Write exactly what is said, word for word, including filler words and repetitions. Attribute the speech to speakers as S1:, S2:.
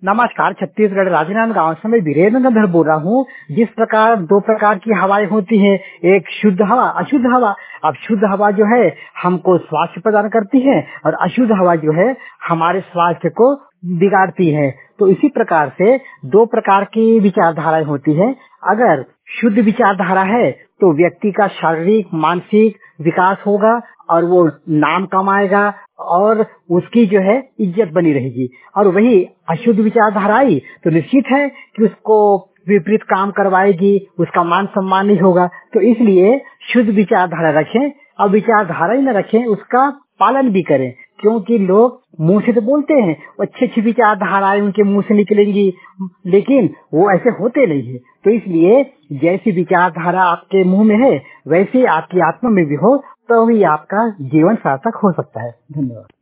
S1: नमस्कार, छत्तीसगढ़ राजनांदगांव से मैं वीरेंद्र नंदन बोल रहा हूँ। जिस प्रकार दो प्रकार की हवाएं होती हैं, एक शुद्ध हवा, अशुद्ध हवा। अब शुद्ध हवा जो है हमको स्वास्थ्य प्रदान करती है और अशुद्ध हवा जो है हमारे स्वास्थ्य को बिगाड़ती है। तो इसी प्रकार से दो प्रकार की विचारधाराएं होती हैं। अगर शुद्ध विचारधारा है तो व्यक्ति का शारीरिक मानसिक विकास होगा और वो नाम कमाएगा और उसकी जो है इज्जत बनी रहेगी। और वही अशुद्ध विचारधारा आई तो निश्चित है कि उसको विपरीत काम करवाएगी, उसका मान सम्मान नहीं होगा। तो इसलिए शुद्ध विचारधारा रखें और विचारधारा ही न रखें, उसका पालन भी करें। क्योंकि लोग मुंह से तो बोलते हैं, अच्छी अच्छी विचारधाराएं उनके मुंह से निकलेंगी, लेकिन वो ऐसे होते नहीं है। तो इसलिए जैसी विचारधारा आपके मुंह में है वैसे आपकी आत्मा में भी हो, तो ही आपका जीवन सार्थक हो सकता है। धन्यवाद।